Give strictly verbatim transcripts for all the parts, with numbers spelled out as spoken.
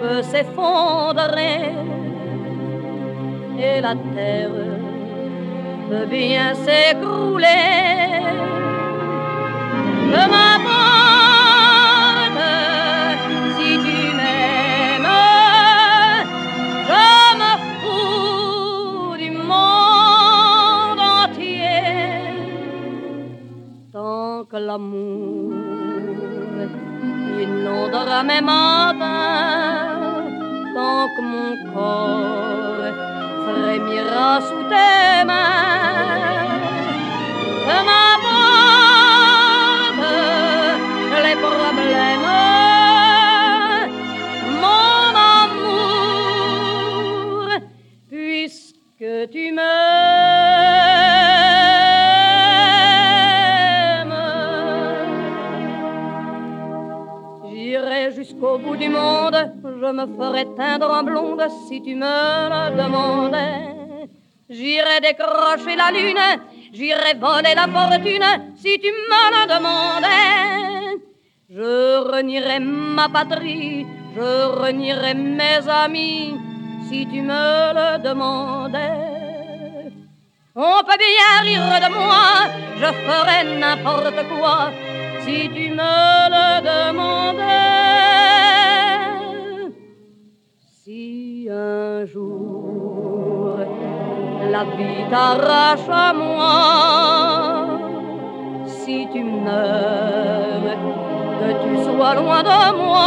peut s'effondrer et la terre peut bien s'écrouler. Peu m'importe si tu m'aimes, je me fous du monde entier. Tant que l'amour inondera mes matins, tant que mon corps frémira sous tes mains, peu m'importe les problèmes, mon amour, puisque tu m'aimes. J'irai jusqu'au bout du monde, je me ferai teindre en blonde si tu me le demandais. J'irai décrocher la lune, j'irai voler la fortune si tu me le demandais. Je renierai ma patrie, je renierai mes amis si tu me le demandais. On peut bien rire de moi, je ferai n'importe quoi si tu me le demandais. Si un jour la vie t'arrache à moi, si tu meurs, que tu sois loin de moi,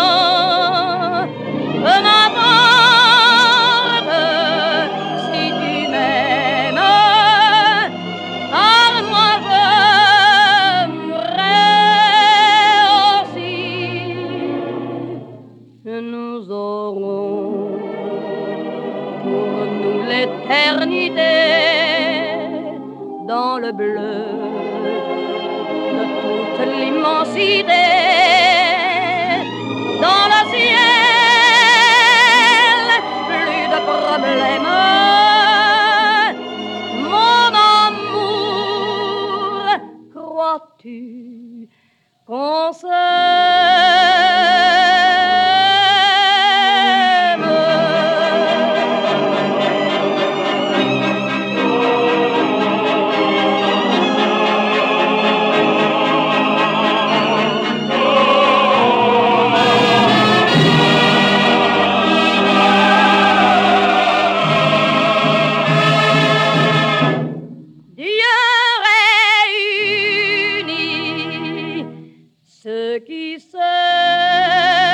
peu m'importe si tu m'aimes, car moi je mourrai aussi. Nous aurons pour nous l'éternité dans le bleu de toute l'immensité, dans le ciel, plus de problèmes, mon amour, crois-tu qu'on s'aime? Ceux qui s'aiment.